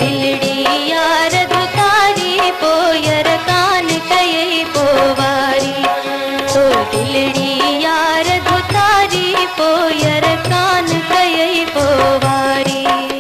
दिलड़ी यार दुतारी पोयर कान कई पोवारी तो दिलड़ी यार दुतारी पोयर कान कई पोवारी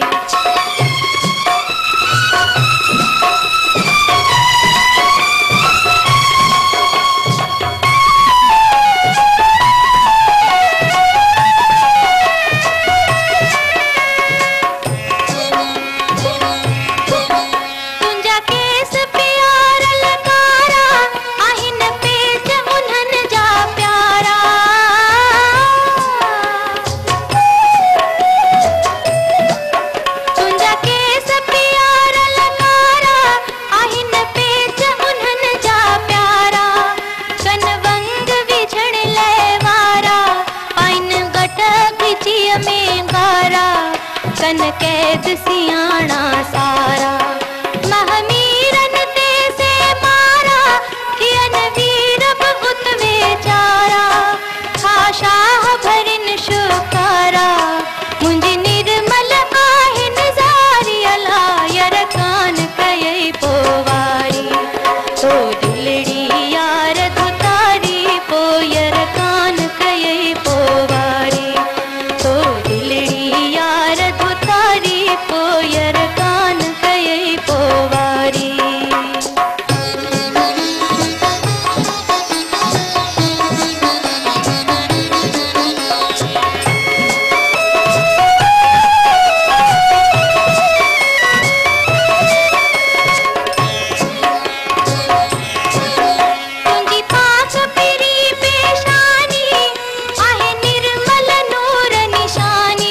कन कैद सियाणा सारा महमीरन ते से मारा थियन वीर बहुत बेचारा खाशाह भरिन शुकारा मुंजी निर्मल आहिन जारी अला यर कान कई पोवारी तो दिलड़ी यार दुतारी पोयर कान कई पोवारी तो दिलड़ी यार दुतारी पोयर कान कई पोवारी तुंजी पाक पिरी पेशानी आहे निर्मल नूर निशानी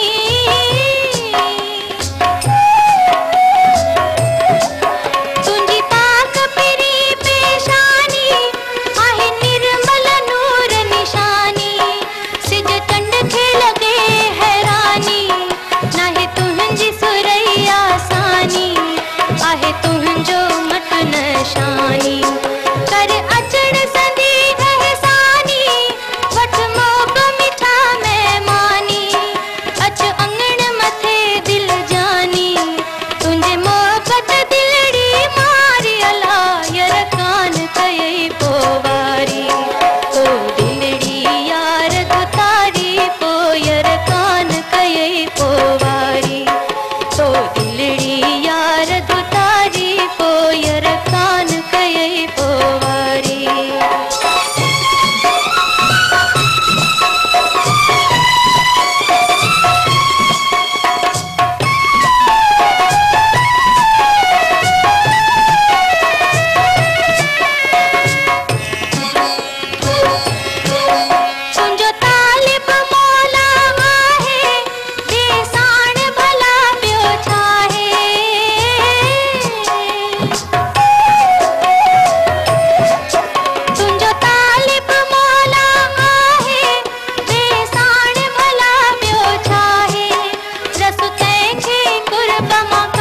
तुंजी पाक पिरी पेशानी आहे निर्मल नूर निशानी सिज चंड खे लगे हैरानी नाहे तुंहिंजी सुरैया सानी आहे तुंहिंजो मट नशानी कर अचण सदी एहसानी वठ मोग मिठा मेहमानी अच अंगण मथे दिल जानी तुंहिंजे मोहबत दिलड़ी मारी अला यर कान कई पोवारी तो दिलड़ी यार दुतारी पोयर कान कई पोवारी तो दिलड़ी यार दुतारी पोयर कान कई पोवारी तुंहिंजो तालिब मौला आहे बेसाण भला ॿियो छाहे तुंहिंजो तालिब मौला आहे बेसाण भला ॿियो छाहे रस तंहिंखे कुर्ब मां